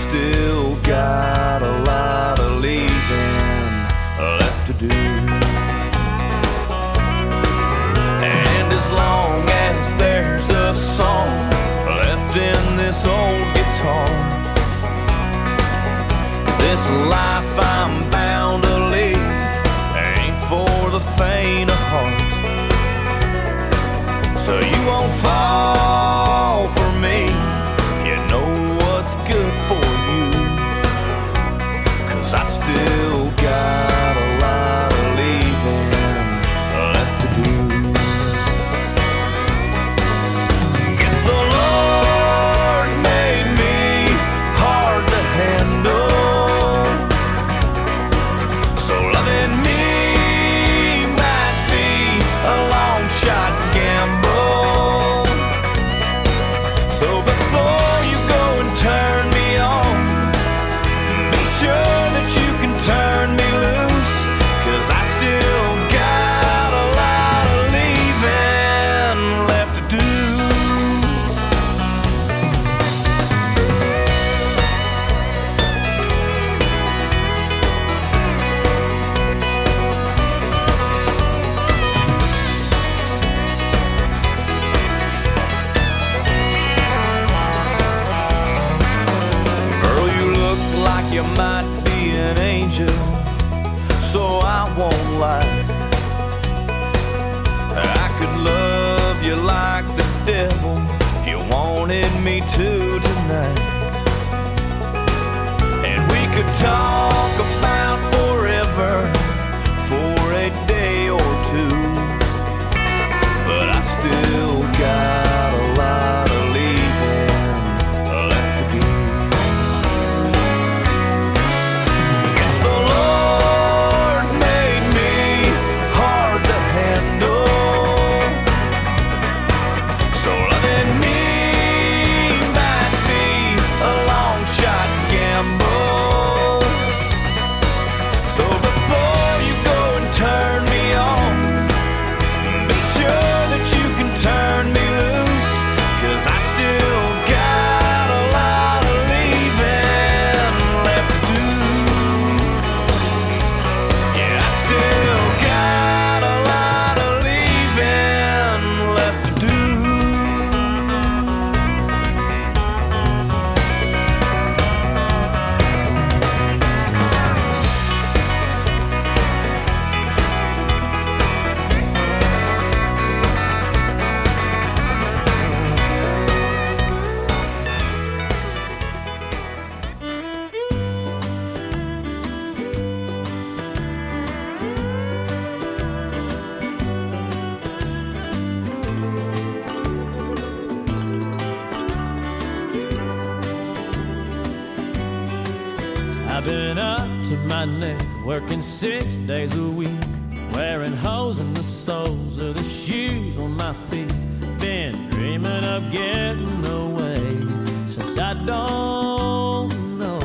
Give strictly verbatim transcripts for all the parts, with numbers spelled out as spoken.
still got a lot of leaving left to do. And as long as there's a song left in this old guitar, this life I'm bound to lead ain't for the faint of heart. So you won't fall for me, you know what's good for you, 'cause I still got a lot of leaving left to do. Guess the Lord made me hard to handle, so loving me might be a long shot gamble. So before you go and turn me on, be sure that you can turn me loose, 'cause I still got a lot of leaving left to do. You might be an angel, so I won't lie. I could love you like the devil if you wanted me to tonight. And we could talk about forever for a day or two, but I still got a lot of leaving left to do. I've been up to my neck, working six days a week, wearing holes in the soles of the shoes on my feet. Been dreaming of getting away since I don't know.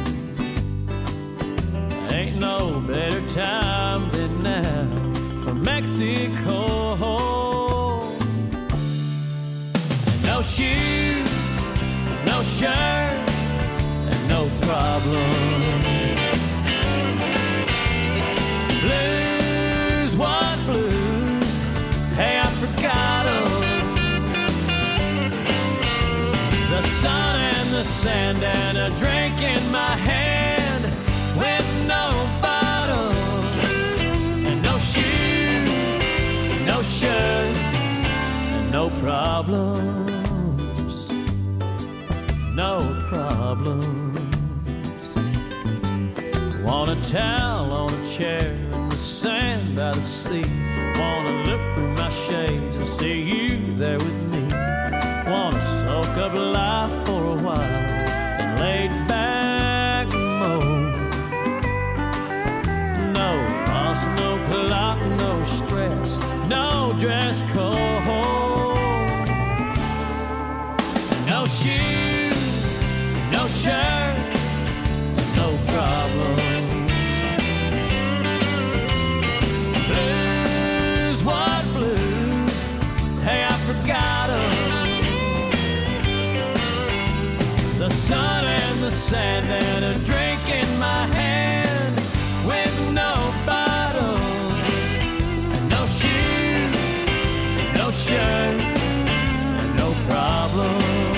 Ain't no better time than now for Mexico. No shoes, no shirt, no problem. Blues, what blues? Hey, I forgot 'em. The sun and the sand and a drink in my hand with no bottle. And no shoes, no shirt, and no problems. No problems. Want a towel on a chair in the sand by the sea. Wanna look through my shades and see you there with me. Wanna soak up life for a while and lay back moan. No boss, no clock, no stress, no dress code. No shoes, no shirt, no problem. Blues, what blues? Hey, I forgot 'em. the sun and the sand, and a drink in my hand with no bottle, and no shoes, no shirt, and no problem.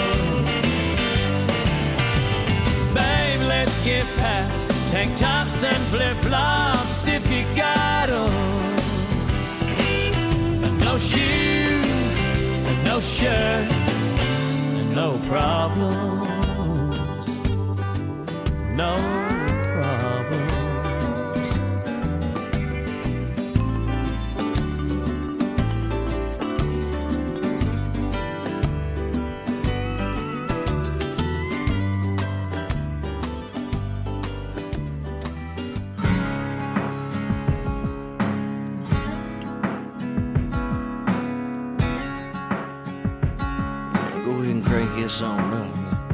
Babe, let's get packed, tank tops and flip-flops if you got 'em. And no shoes, and no shirt, and no problems, no problems. Go ahead and crank this on up.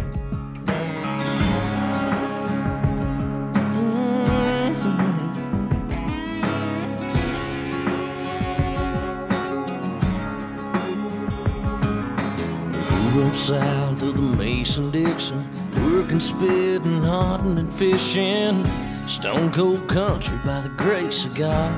Up south of the Mason-Dixon, working, spitting, hunting, and fishing. Stone cold country by the grace of God.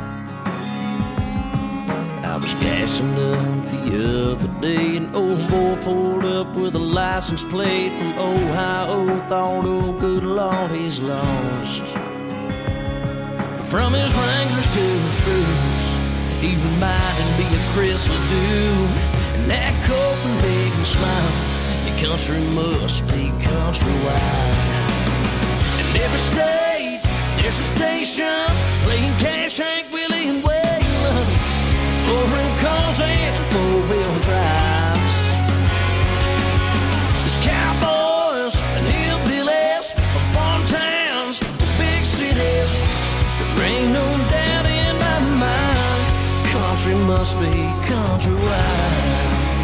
I was gassing up the other day, an old boy pulled up with a license plate from Ohio. Thought, oh good Lord, he's lost. But from his Wranglers to his boots, he reminded me of Chris Ledoux. And that Copenhagen smile, your country must be countrywide. In every state, there's a station playing Cash, Hank, Willie, and Waylon. Four-ring cars and four-wheel drives. There's cowboys and hillbillies, farm towns, big cities. There ain't no doubt in my mind, country must be countrywide.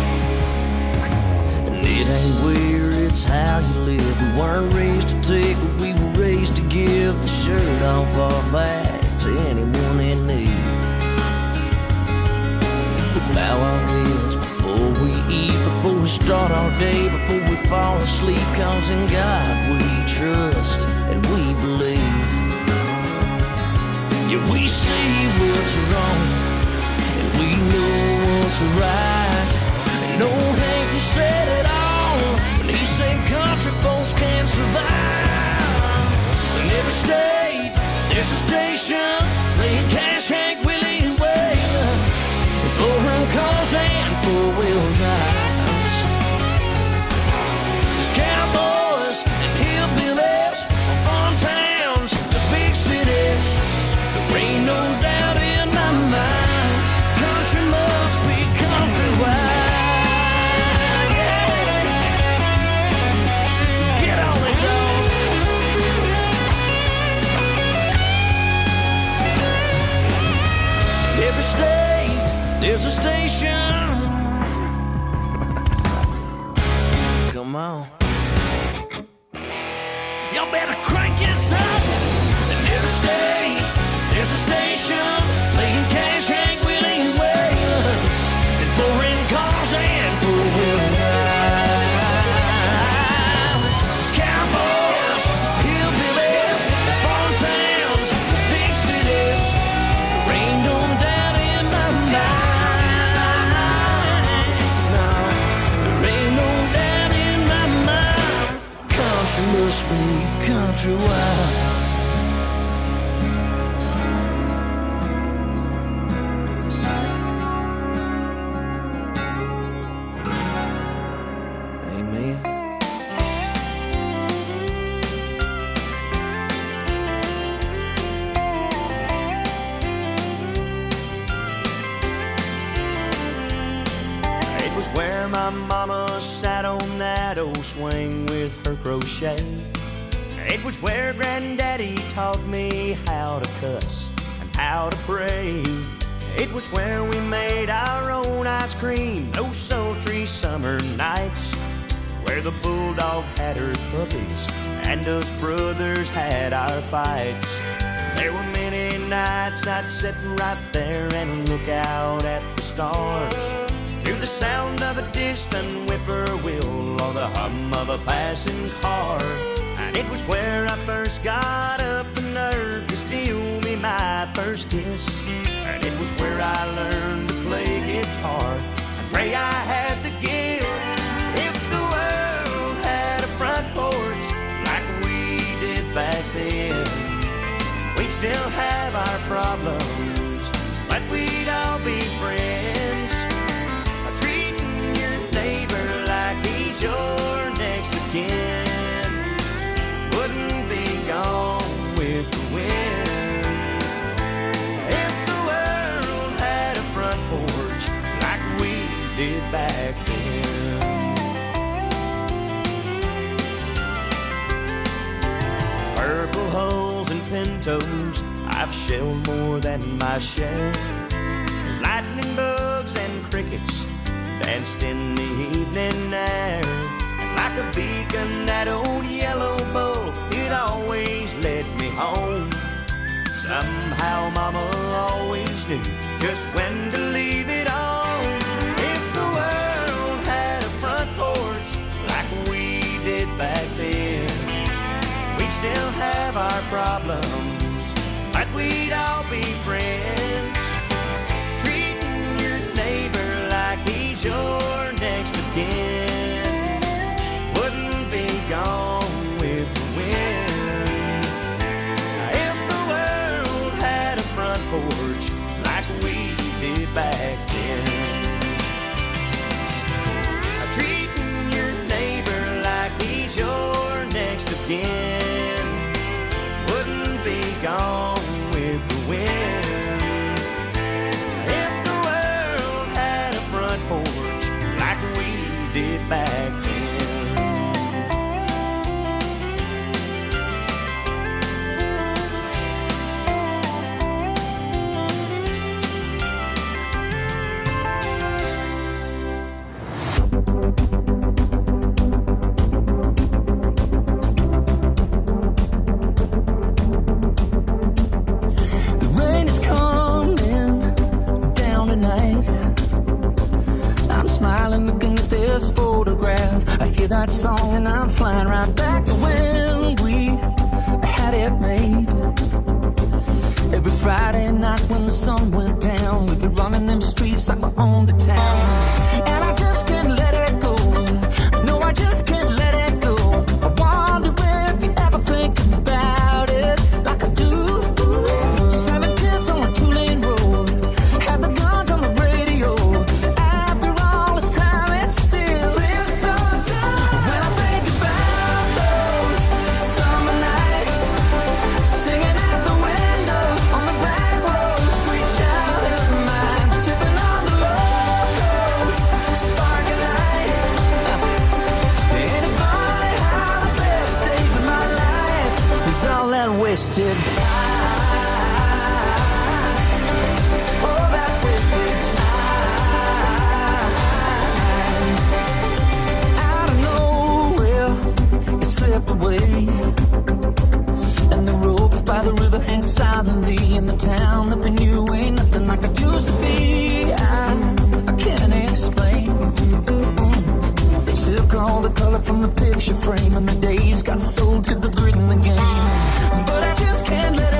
It ain't where, it's how you live. We weren't raised to take what we were raised to give. The shirt off our back to anyone in need. We bow our heads before we eat, before we start our day, before we fall asleep. Cause in God we trust and we believe. Yeah, we see what's wrong and we know what's right. And old Hank, he said it all when he said country folks can't survive. In every state, there's a station playing Cash, Hank, Willie, and Waylon. Four-run cars and four-wheel drives. There's cowboys and hillbillies, farm towns, the big cities. There ain't no doubt in my mind, country must be countrywide. Every state, there's a station. Come on. Y'all better crank this up. In every state, there's a station playing Cash, Hank, Willie, and Waylon. And foreign cars and four-wheel drives. There's cowboys, hillbillies, farm towns, the big cities. There ain't no doubt in my mind. No, there ain't no doubt in my mind. Country must be countrywide. My mama sat on that old swing with her crochet. It was where Granddaddy taught me how to cuss and how to pray. It was where we made our own ice cream those sultry summer nights, where the bulldog had her puppies and us brothers had our fights. There were many nights I'd sit right there and look out at the stars, to the sound of a distant whippoorwill or the hum of a passing car. And it was where I first got up the nerve to steal me my first kiss. And it was where I learned to play guitar. I pray I had the gift. If the world had a front porch like we did back then, we'd still have our problems, but we'd all be friends. Treating your neighbor like he's your next of kin wouldn't be gone with the wind. If the world had a front porch like we did back then. Purple hulls and pintos, I've shelled more than my share. There's lightning bugs and crickets danced in the evening air. And like a beacon, that old yellow bull, it always led me home. Somehow Mama always knew just when to leave it on. If the world had a front porch like we did back then, we'd still have our problems, but we'd all be friends. Treating your neighbor like he's your next of kin wouldn't be gone with the wind. If the world had a front porch like we did back then, treating your neighbor like he's your next of kin wouldn't be gone with the wind. If the world had a front porch like we did back then. The rain is coming down tonight. I'm smiling looking at this photograph. I hear that song and I'm flying right back to when we had it made. Every Friday night when the sun went down, we'd be running them streets like we owned the town. And I just can't let it go. No, I just can't let it go. I wonder if you ever think about it like I do. Seven kids on a two-lane road, had the guns on the radio. After all this time, it still feels so good. When I think about those summer nights, singing at the window on the back road, sweet child of mine, sipping on the locals, sparking light. Ain't it funny how the best days of my life is all that wasted time? All that wasted time. Out of nowhere, it slipped away, and the ropes by the river hang silently in the town that we knew ain't nothing like it used to be. I, I can't explain. They took all the color from the picture frame, and the days got sold to the grid in the game. But I just can't let it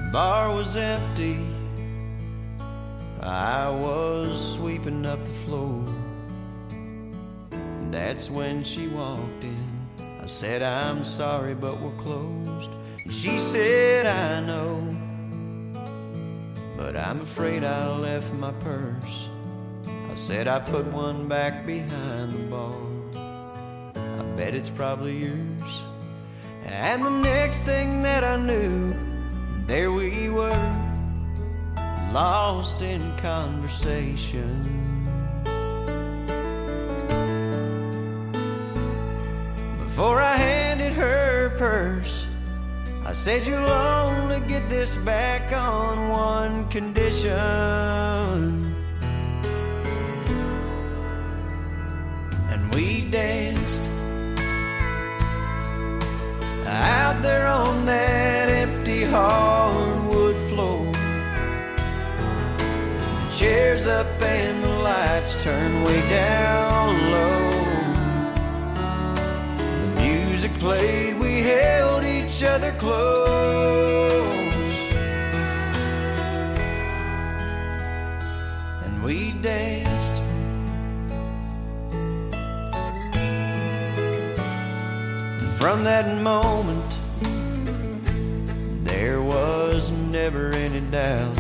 bar was empty. I was sweeping up the floor. That's when she walked in. I said, I'm sorry, but we're closed. And she said, I know, but I'm afraid I left my purse. I said, I put one back behind the bar. I bet it's probably yours. And the next thing that I knew, there we were, lost in conversation. Before I handed her purse, I said, you'll only get this back on one condition. And we danced out there on that empty hardwood floor. The chairs up and the lights turned way down low. The music played, we held each other close. And we danced. And from that moment, there was never any doubt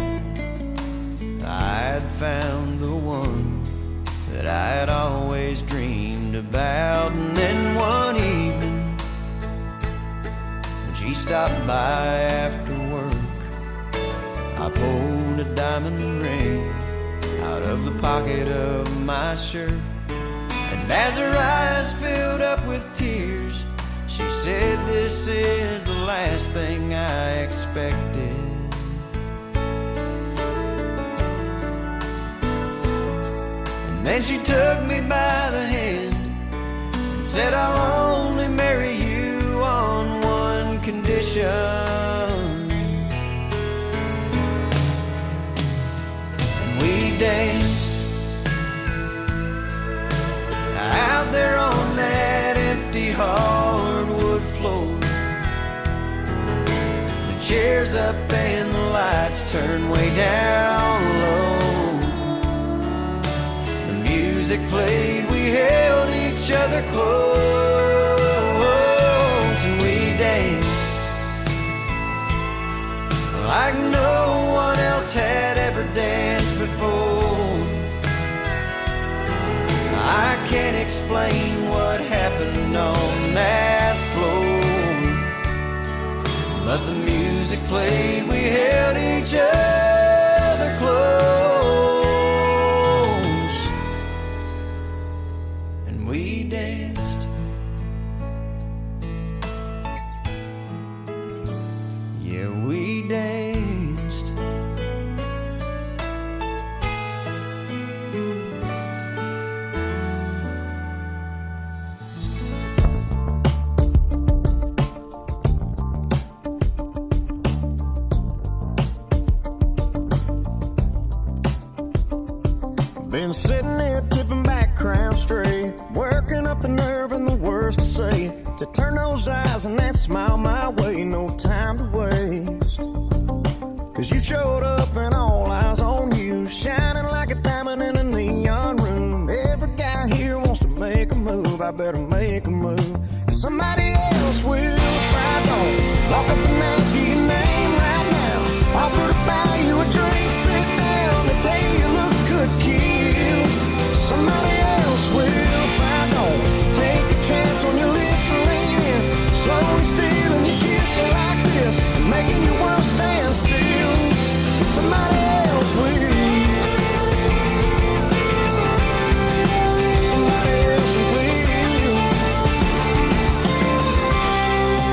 I'd found the one that I'd always dreamed about. And then one evening, when she stopped by after work, I pulled a diamond ring out of the pocket of my shirt. And as her eyes filled up with tears, she said, this is the last thing I expected. And then she took me by the hand and said, I'll only marry you on one condition. And we danced out there on that empty hardwood floor. The chairs up and the lights turned way down low. The music played, we held each other close. And we danced like no one else had ever danced before. I can't explain what happened on that floor, but the music played, we held each other close. And we danced. Yeah, we danced. Been sitting there tipping back, crown straight, working up the nerve and the words to say, to turn those eyes and that smile my way. No time to waste, cause you showed up and all eyes on you, shining like a diamond in a neon room. Every guy here wants to make a move, I better make a move, cause somebody else will if I don't. Walk up and ask you your name right now, offer to buy you a drink, sit down, they tell you it looks good, kid. Somebody else will if I don't. Take a chance on your lips and lean in, slowly stealing your kiss like this, and making your world stand still. Somebody else will. Somebody else will.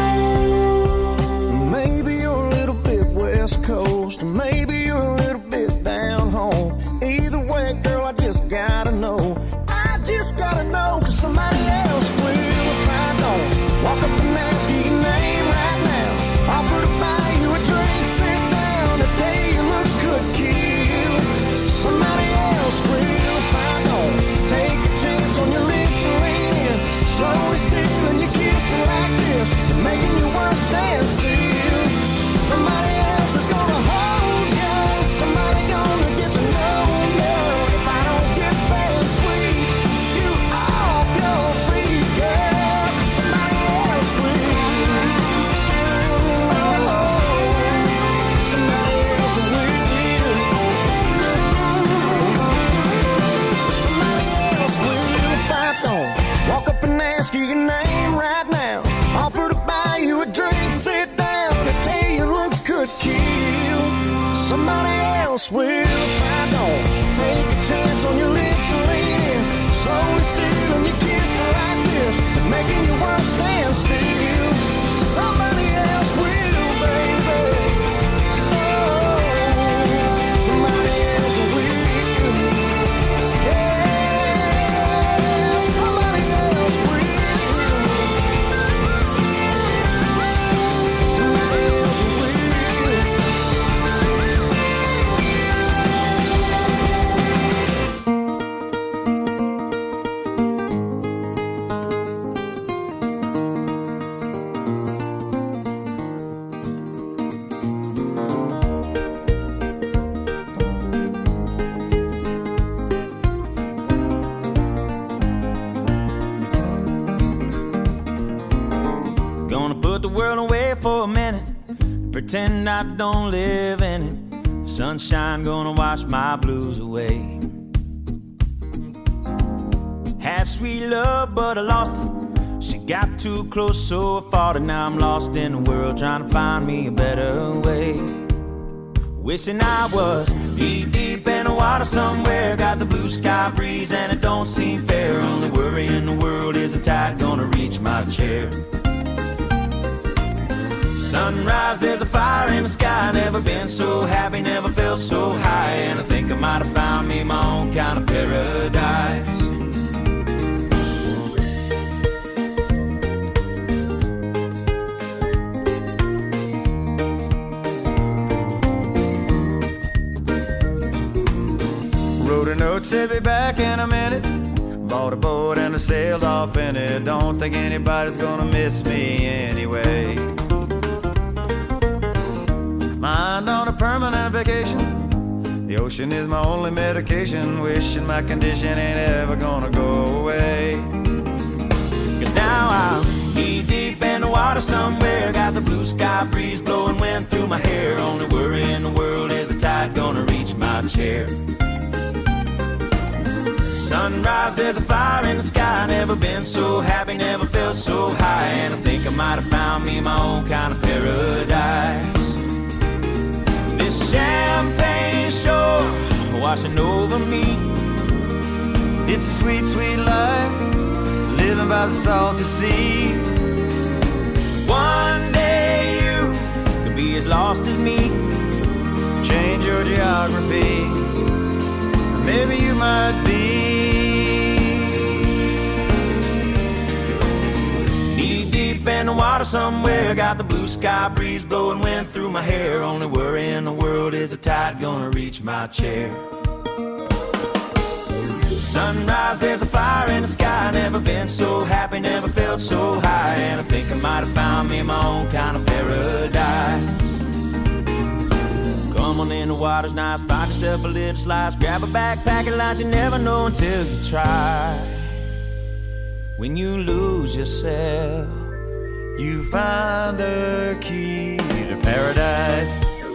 else will if I don't take a chance on your lips and lean in, slowly stealing your kiss like this and making your world stand still. Somebody else will, baby. Oh, somebody else will. Yeah, somebody else will. Somebody else will. Pretend I don't live in it. Sunshine gonna wash my blues away. Had sweet love, but I lost it. She got too close, so I fought it. Now I'm lost in the world, trying to find me a better way. Wishing I was knee deep in the water somewhere. Got the blue sky breeze and it don't seem fair. Only worry in the world is the tide gonna reach my chair. Sunrise, there's a fire in the sky. Never been so happy, never felt so high. And I think I might have found me my own kind of paradise. Wrote a note, said be back in a minute. Bought a boat and I sailed off in it. Don't think anybody's gonna miss me anyway. Mind on a permanent vacation. The ocean is my only medication. Wishing my condition ain't ever gonna go away. Cause now I'm knee deep in the water somewhere. Got the blue sky breeze blowing wind through my hair. Only worry in the world is the tide gonna reach my chair. Sunrise, there's a fire in the sky. Never been so happy, never felt so high. And I think I might have found me my own kind of paradise. This champagne shore washing over me. It's a sweet, sweet life, living by the salty sea. One day you could be as lost as me. Change your geography, maybe you might be. Knee deep in the water somewhere. Got the blue sky breeze blowing wind through my hair. Only worry in the world is the tide gonna reach my chair. Sunrise, there's a fire in the sky. Never been so happy, never felt so high. And I think I might have found me my own kind of paradise. Come on in, the water's nice. Find yourself a little slice. Grab a backpack and lunch. You never know until you try. When you lose yourself, you find the key to paradise.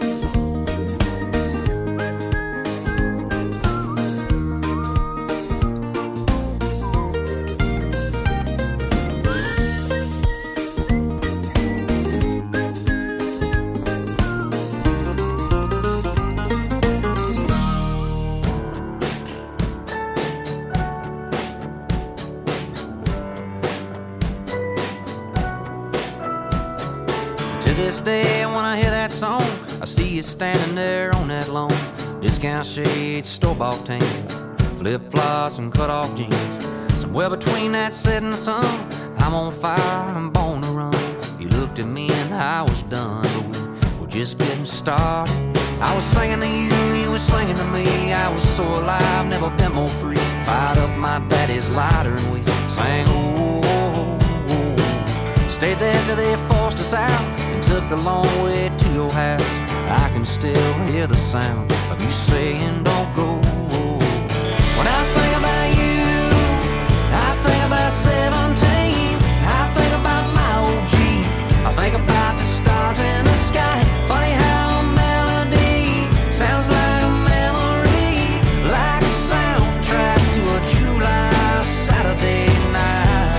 To this day, when I hear that song, I see you standing there on that lawn. Discount shades, store-bought tan, flip-flops and cut-off jeans. Somewhere between that setting sun, I'm on fire, I'm born to run. You looked at me and I was done, but we were just getting started. I was singing to you, you were singing to me. I was so alive, never been more free. Fired up my daddy's lighter and we sang, oh, oh, oh. Stayed there till they forced us out and took the long way to your house. I can still hear the sound of you saying don't go. When I think about you, I think about seventeen. I think about my old Jeep. I think about the stars in the sky. Funny how a melody sounds like a memory, like a soundtrack to a July Saturday night.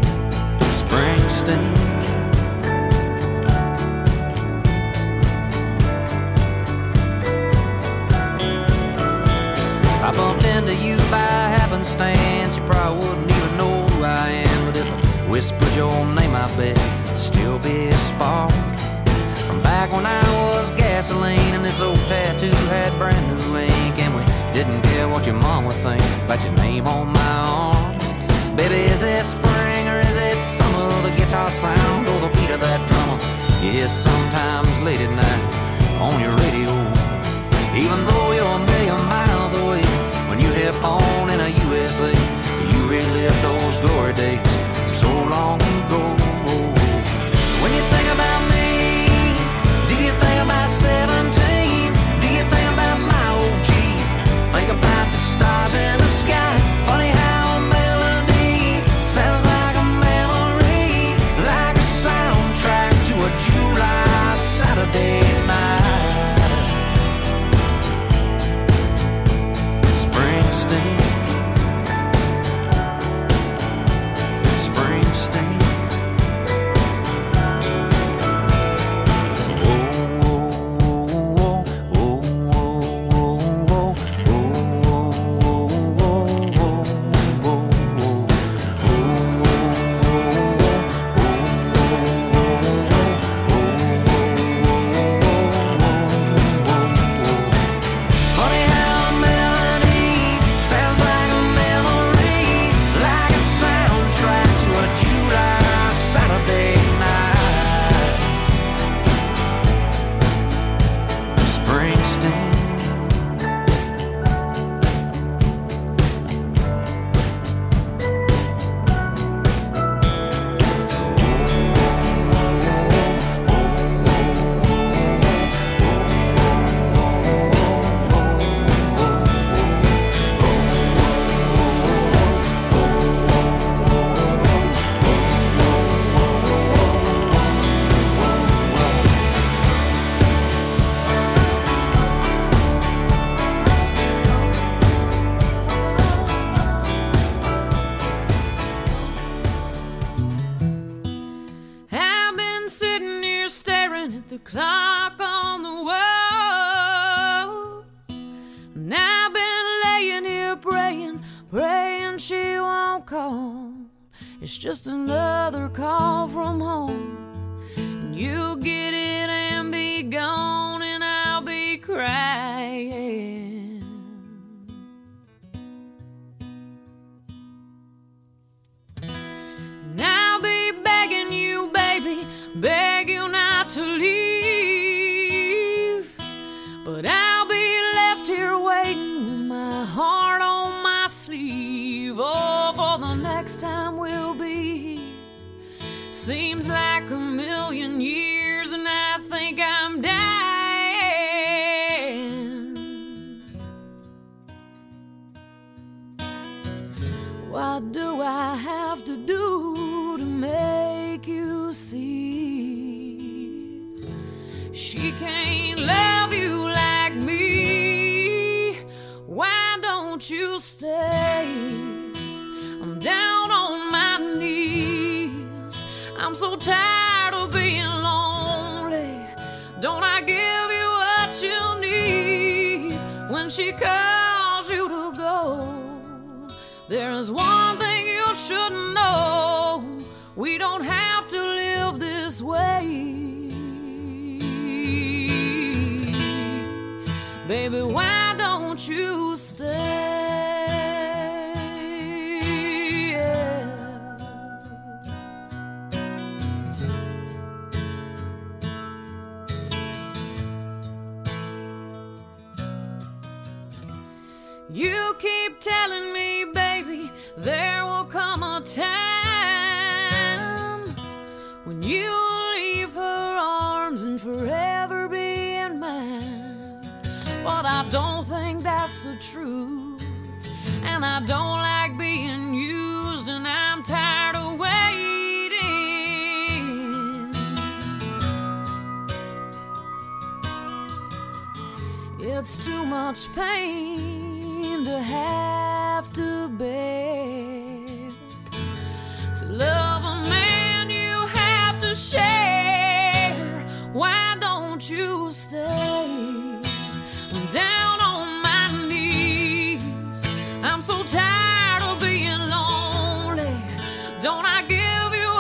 Springsteen. whispered your name, I bet still be a spark from back when I was gasoline and this old tattoo had brand new ink, and we didn't care what your mom would think about your name on my arm. Baby, is it spring or is it summer? The guitar sound or the beat of that drummer? Yes, sometimes late at night on your radio, even though you're a million miles away. When you hit on in a U S A, you relive those glory days so long ago. When you think about me, do you think about seventeen? Do you think about my O G? Think about the stars in the sky. Funny how a melody sounds like a memory, like a soundtrack to a July Saturday night. Springsteen, Springsteen. It's just another call from home, and you'll get it and be gone, and I'll be crying. And I'll be begging you, baby, beg you not to leave, but I'll be left here waiting with my heart on my sleeve. Oh, for the next time we'll be here seems like a million years, and I think I'm dying. What do I have to do to make you see she can't love you like me? Why don't you stay? I'm down on my knees. I'm so tired of being lonely. Don't I give you what you need when she calls you to go? There's one thing you should know: we don't have to live this way. Baby, why don't you stay? You keep telling me, baby, there will come a time when you'll leave her arms and forever be in mine. But I don't think that's the truth, and I don't like being used, and I'm tired of waiting. It's too much pain to have to bear. To love a man you have to share. Why don't you stay? I'm down on my knees. I'm so tired of being lonely. Don't I give you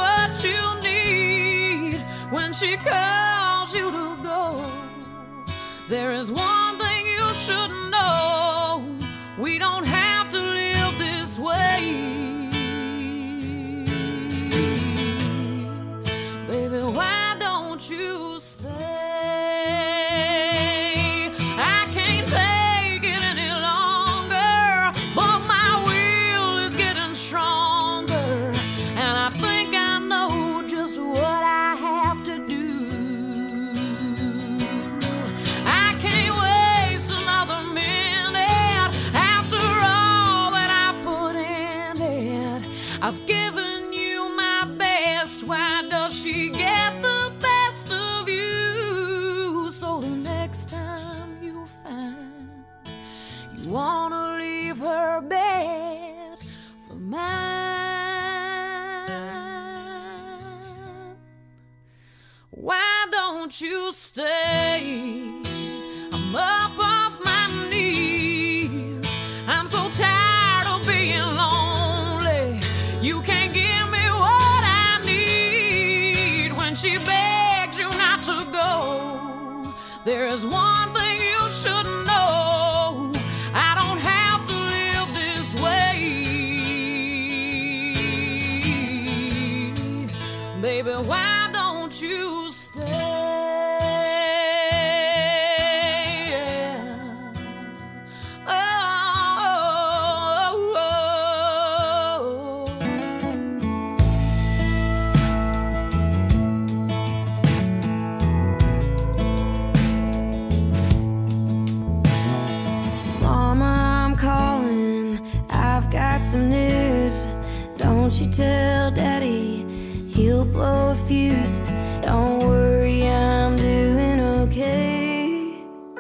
she calls you to go. There is one thing you should know. We don't have to live this way. Baby, why don't you stay? I can't take it any longer, but my will is getting stronger, and I think I know just what I have to do. I can't waste another minute after all that I've put in it. I've given you my best. Why does she get the best of you? So the next time you find you wanna leave her bed for mine, why don't you stay? I'm up off my knees. I'm so tired of being lonely. You can't give me what I need. When she begs you not to go, there is one thing you should know. I don't have to live this way. Baby, why don't you stay? Oh, oh, oh, oh. Mama, I'm calling. I've got some news. Don't you tell Daddy, he'll blow a fuse. Don't worry, I'm doing okay.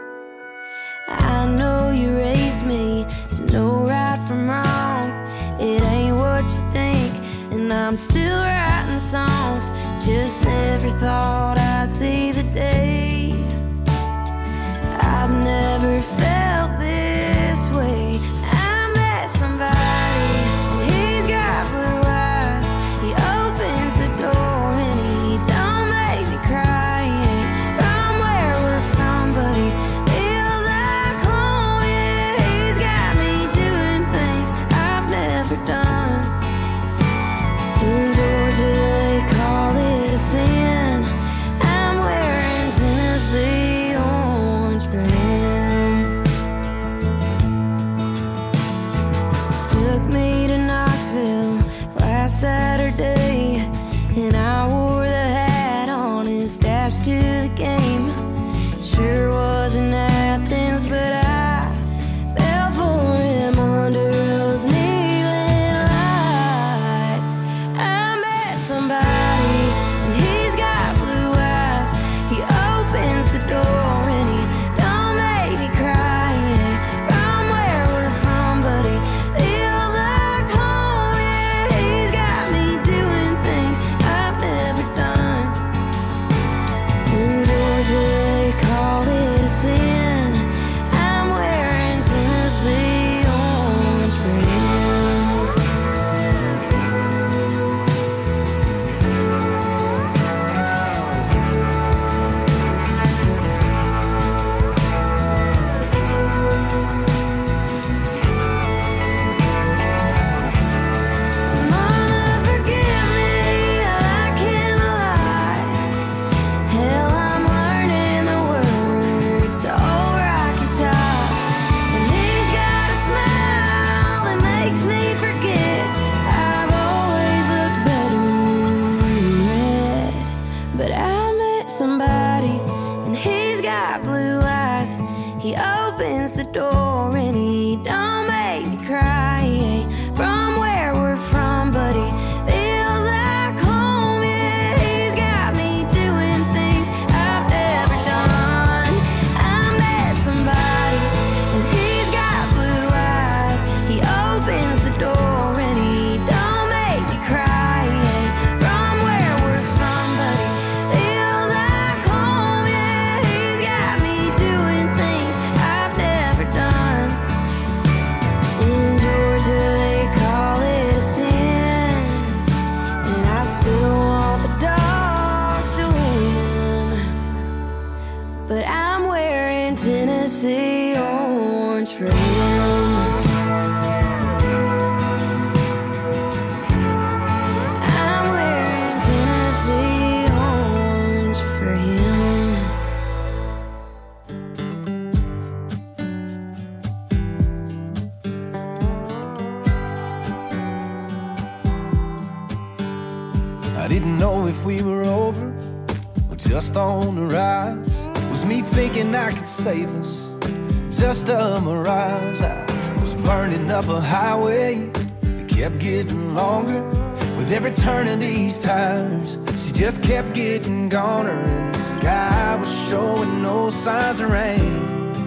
I know you raised me to know right from wrong. It ain't what you think, and I'm still writing songs. Just never thought I'd see the day. I've never felt this way. I met somebody, and he's got blue eyes. He opens the door and he don't make me cry. He ain't from where we're from, but he feels like home. Yeah, he's got me doing things I've never done. In Georgia they call it a sin. I'm wearing Tennessee orange for him. I'm wearing Tennessee orange for him. I didn't know if we were over or just on the rise. Was me thinking I could save us, just a mirage. I was burning up a highway that kept getting longer. With every turn of these tires, she just kept getting goner. And the sky was showing no signs of rain.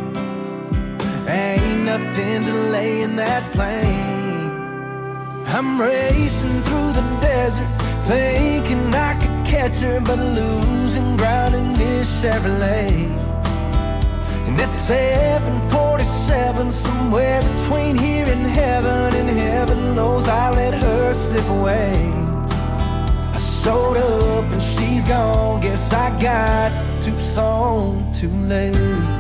Ain't nothing delaying that plane. I'm racing through the desert, thinking I could catch her, but losing ground in this Chevrolet. And it's seven forty-seven, somewhere between here and heaven, and heaven knows I let her slip away. I showed up and she's gone, guess I got to Tucson too late.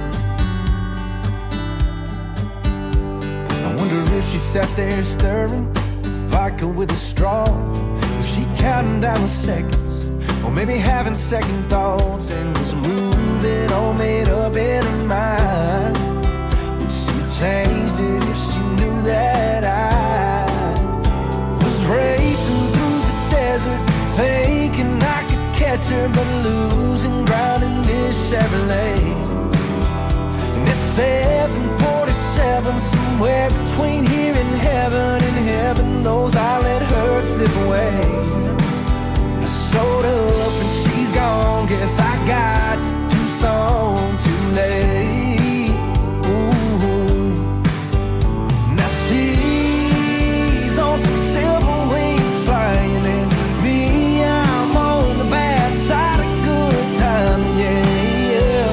I wonder if she sat there stirring vodka with a straw. Was she counting down the seconds, or maybe having second thoughts, and was moving all made up in her mind? Would she have changed it if she knew that I was racing through the desert, thinking I could catch her, but losing ground in this Chevrolet? And it's seven forty-seven, somewhere between here and heaven, and heaven knows I let her slip away. I showed up and she's gone, guess I got to Tucson too late. Ooh. Now she's on some silver wings flying, and me, I'm on the bad side of good time, yeah,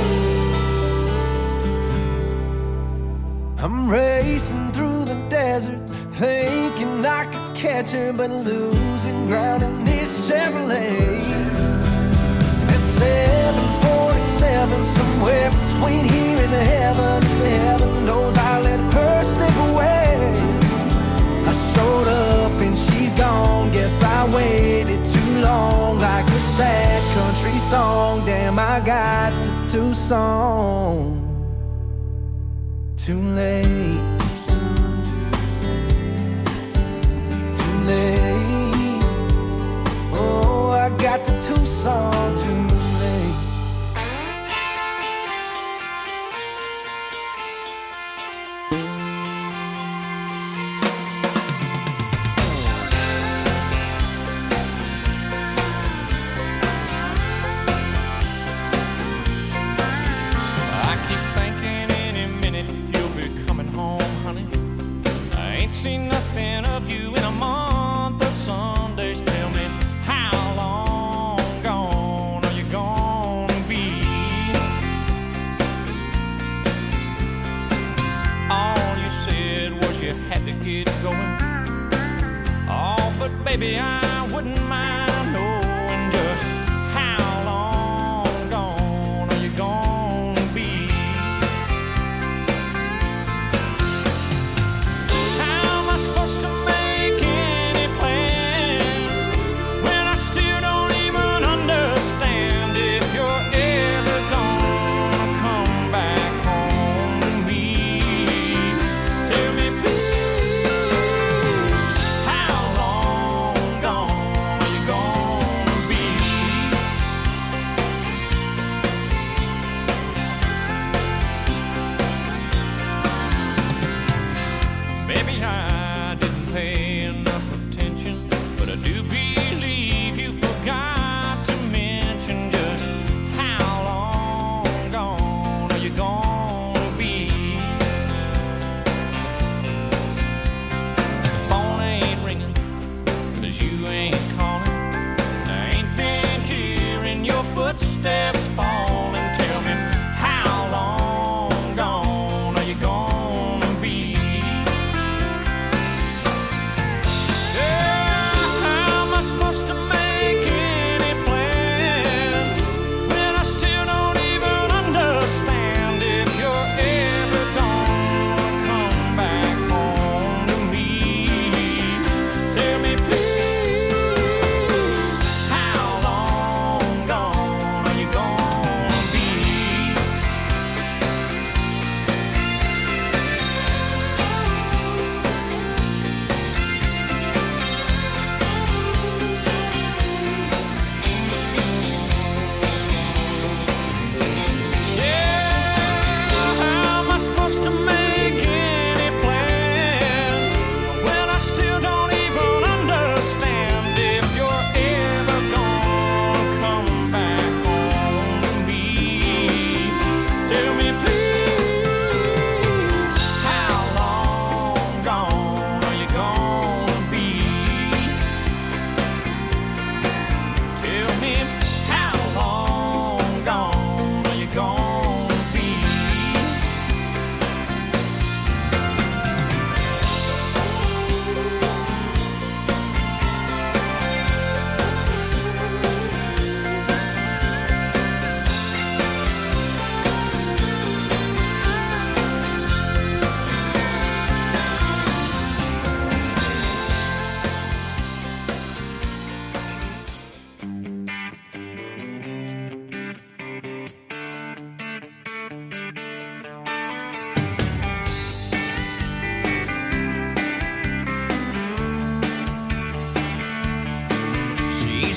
yeah. I'm racing through the desert, thinking I could catch her, but losing ground in this Chevrolet. It's seven forty-seven, somewhere between here and heaven, and heaven knows I let her slip away. I showed up and she's gone, guess I waited too long, like a sad country song. Damn, I got to Tucson too late. Oh, I got to Tucson too late. I keep thinking any minute you'll be coming home.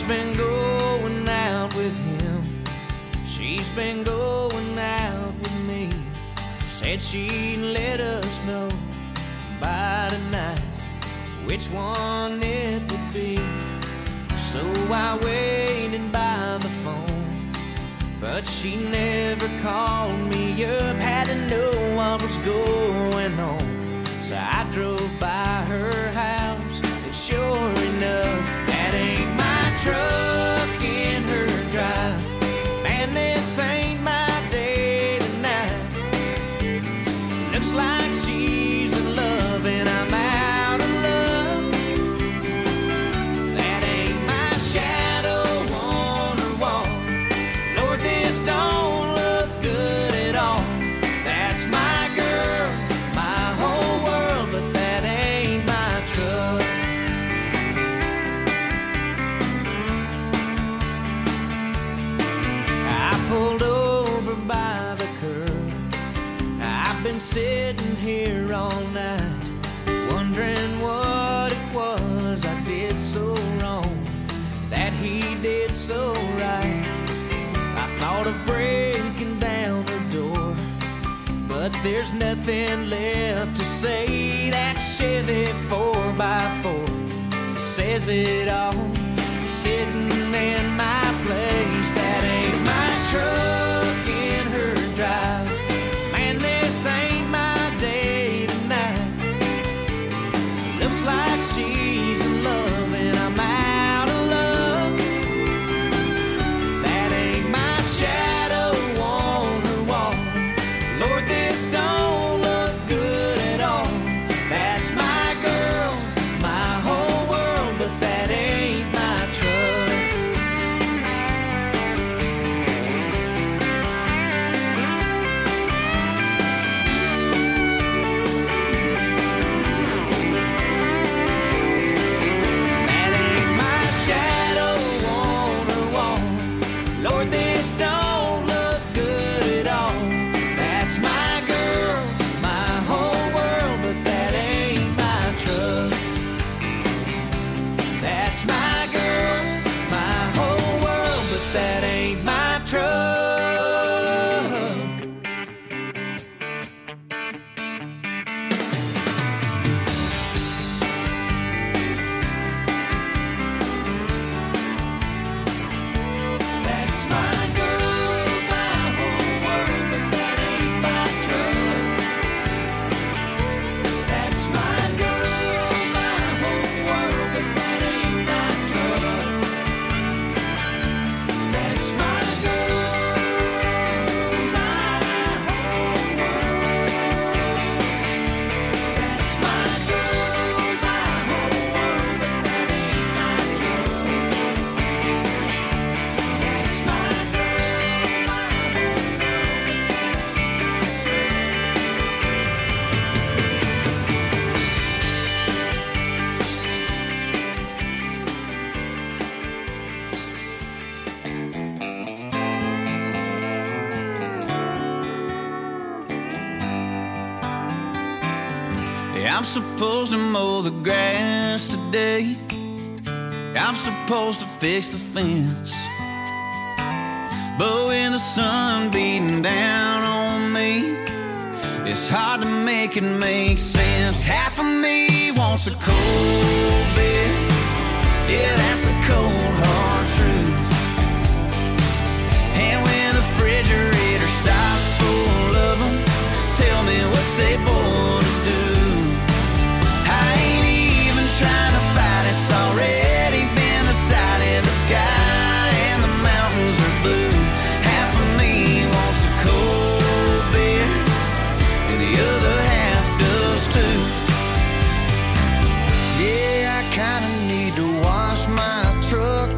been going out with him. She's been going out with me. Said she'd let us know by tonight which one it would be. So I waited by the phone, but she never called me up. Had to know what was going on, so I drove by her house, and sure enough, that ain't my truck in her drive. Man, this ain't my day tonight. Looks like she's in love and I'm out of luck. That ain't my shadow on her wall. Lord, this don't look good at all. That's my girl, my whole world, but that ain't my truck. I pulled over by the curb. I've been sitting here all night, wondering what it was I did so wrong, that he did so right. I thought of breaking down the door, but there's nothing left to say. That Chevy four by four says it all, sitting in my place. That ain't my truck in her drive. Man, this ain't my day tonight. Looks like she's in love and I'm out of luck. That ain't my shadow on her wall. Lord, this don't look good at all. That's my girl, my whole world, but that ain't my truck. That ain't my shadow on her wall. Lord, this don't look good at all. That's my girl, my whole world, but that ain't my truck. That's my girl, my whole world, but that ain't my truck. That's my girl, my whole world, but that ain't my truck. That's my girl, my whole world, but that ain't my truck. That's my girl, my whole world. That's my girl, my whole world, but that ain't my truck. That's my girl, my I'm supposed to mow the grass today. I'm supposed to fix the fence. But when the sun beating down on me, it's hard to make it make sense. Half of me wants a cold beer. Yeah, that's the cold hard truth. And when the refrigerator stops full of them, tell me what's they born to do. I ain't even trying to fight, it's already been decided. The sky and the mountains are blue. Half of me wants a cold beer, and the other half does too. Yeah, I kinda need to wash my truck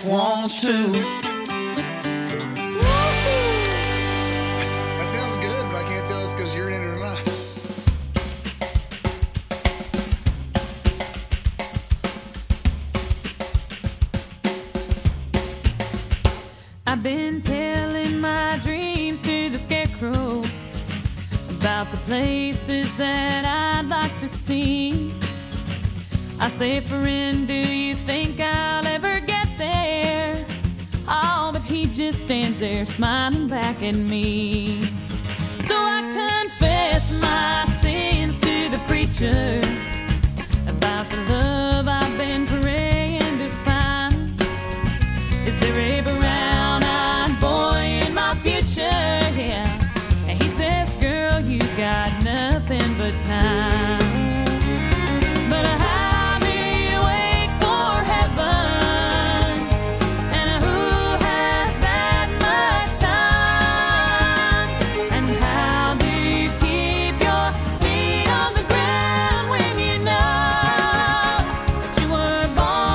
wife wants to. That sounds good, but I can't tell it's because you're in it or not. I've been telling my dreams to the scarecrow about the places that I'd like to see. I say, friend, do you think I'll ever get there? Oh, but he just stands there smiling back at me. So I confess my sins to the preacher about the love I've been praying to find. Is there a brown-eyed boy in my future? Yeah. And he says, girl, you got nothing but time. But how do you wait for heaven? And who has that much time? And how do you keep your feet on the ground when you know that you were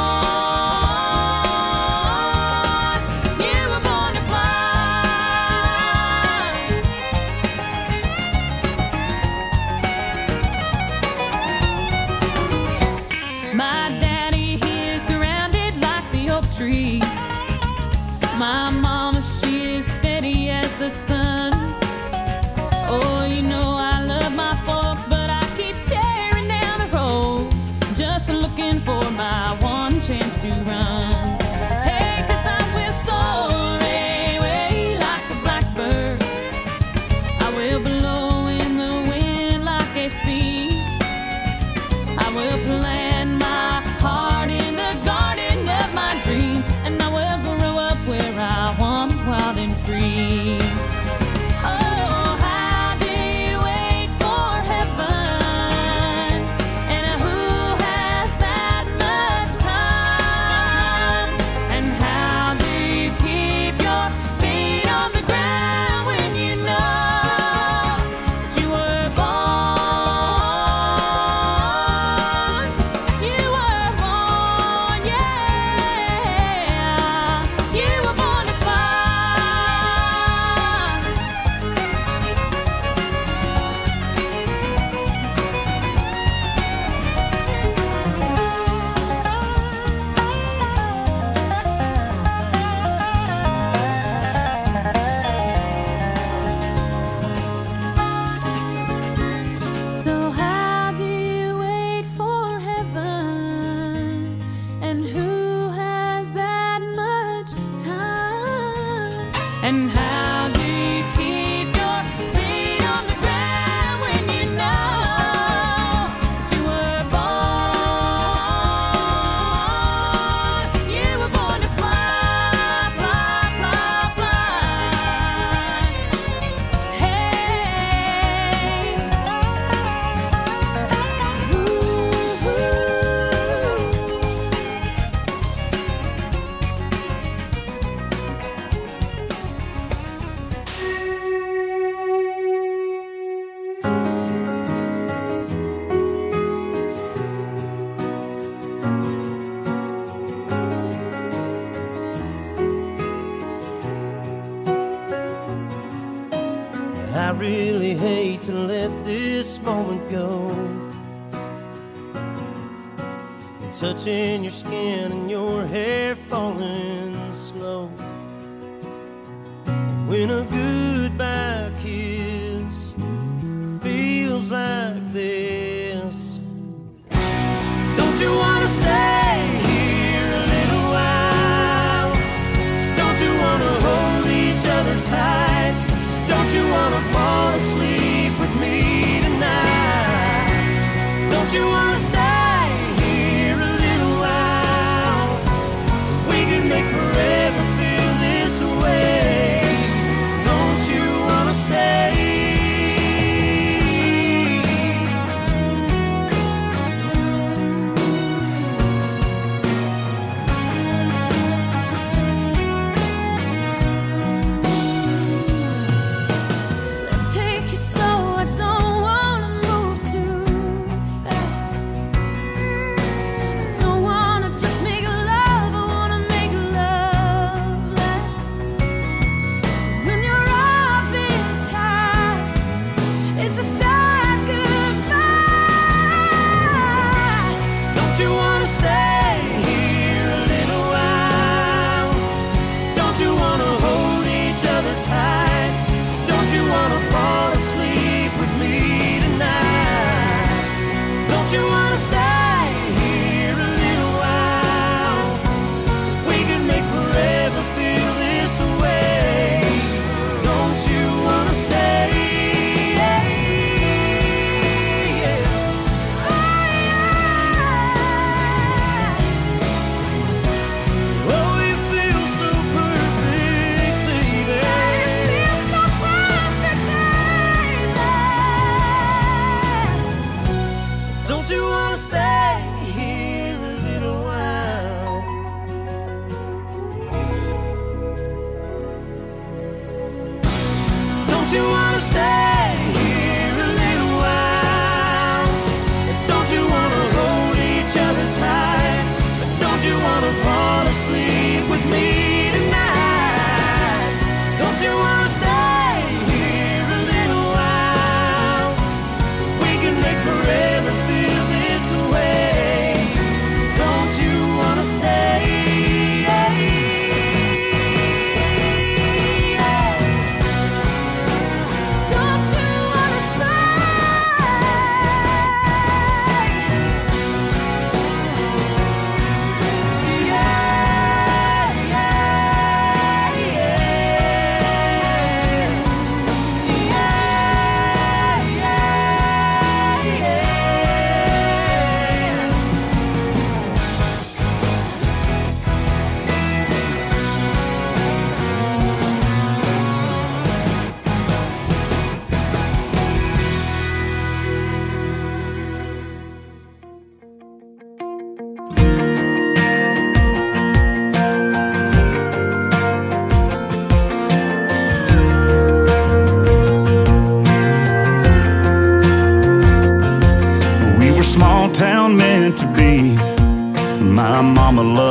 born? You were born to fly. My daddy, he is grounded like the oak tree. My mama, she is steady as the sun. Oh, you know I love my folks, but I keep staring down the road, just looking for my one chance to run. Hey, 'cause I will soar away like a blackbird. I will blow in the wind like a sea. I will plant my heart in the garden of my dreams, and I will grow up where I want, wild and free. Oh, how do you wait for heaven? And who has that much time? And how do you keep your feet on the ground when you know that you were born? You were born, yeah. You were born to fly. So how do you wait for heaven? And who has that much time? And how do you keep your feet on the ground when you know that you were born? You were born to fly, fly, fly, fly. Hey. I really hate to let this moment go. Touching your skin and your hair falling slow. When a goodbye kiss feels like this. Don't you wanna stay here a little while? Don't you wanna hold each other tight? Don't you wanna fall asleep with me tonight? Don't you wanna stay here a little while? We can make forever feel this way. Don't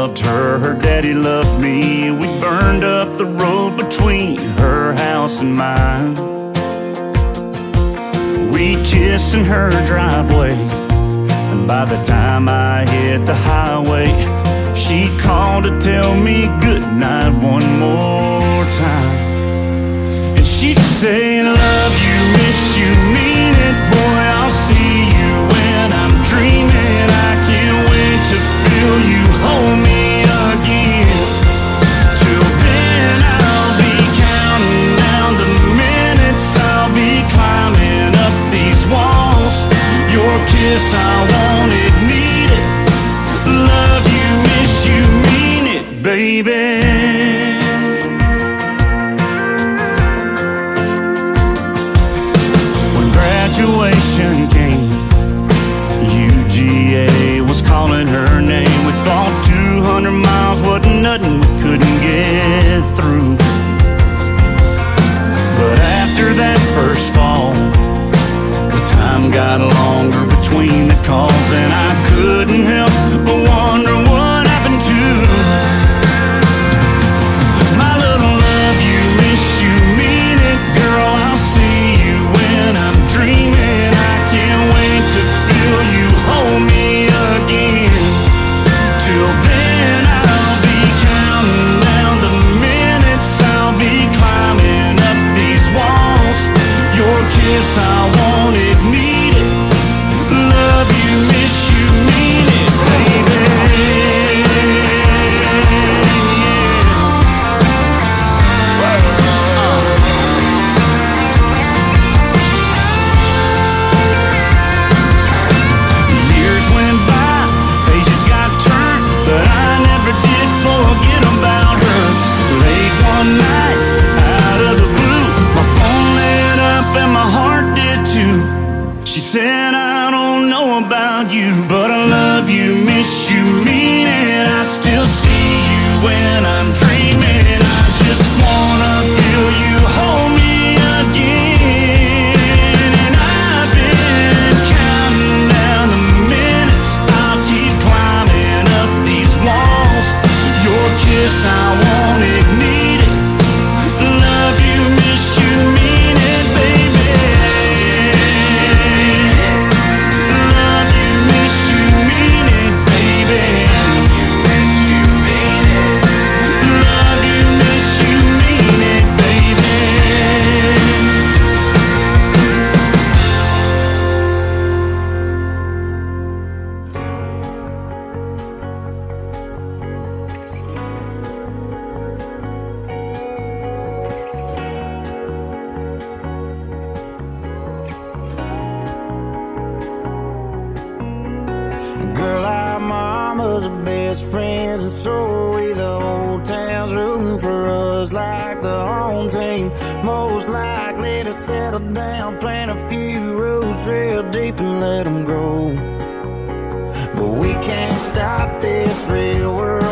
loved her, her daddy loved me. We burned up the road between her house and mine. We kissed in her driveway, and by the time I hit the highway, she called to tell me goodnight one more time. And she'd say, love you, miss you, mean it, boy, I'll see you when I'm dreaming. I can't wait to feel you hold me again. Till then I'll be counting down the minutes, I'll be climbing up these walls. Your kiss, I want it, need it. Love you, miss you, mean it, baby. Graduation came, U G A was calling her name. We thought two hundred miles wasn't nothing we couldn't get through. But after that first fall, the time got longer between the calls, and I couldn't help but wonder what happened to my little love you, miss you, mean it, girl, I'll see you when I'm dreaming. I can't wait to feel you hold me again. Till then I'll be counting down the minutes, I'll be climbing up these walls. Your kiss, I want it, need it. Love you, miss you, mean it, baby. She said, I don't know about you, but I love you, miss you, mean it. I still see you when I'm dreaming. I just wanna feel you hold me again. And I've been counting down the minutes, I'll keep climbing up these walls. Your kiss, I want it, need it. Love you, miss you, mean it, baby. Girl, our mamas are best friends, and so are we. The whole town's rooting for us like the home team. Most likely to settle down, plant a few roots real deep and let them grow. But we can't stop this real world